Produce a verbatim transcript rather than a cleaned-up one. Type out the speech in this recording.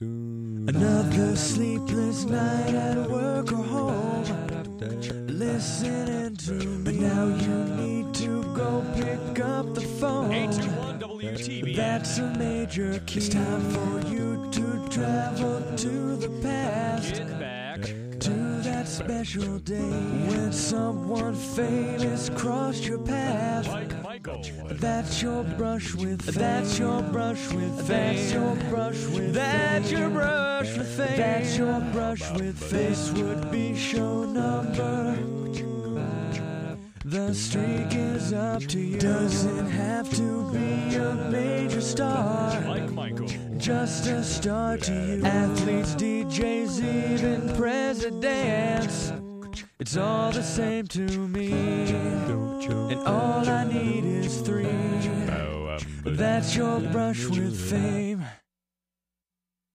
Another sleepless night at work or home, listening to me. But now you need to go pick up the phone. eight two one W T B. That's a major key. It's time for you to travel to the past. Get back to that special day when someone famous crossed your path. like Michael. That's your brush with fame. That's your brush with fame. That's your brush with That's your brush with fame. That's your brush with fame. This would be show number. The streak is up to you. Doesn't have to be a major star. Like Michael. Just a star to you. Athletes, D Js, even presidents. It's all the same to me. And all I need is three. That's your brush with fame.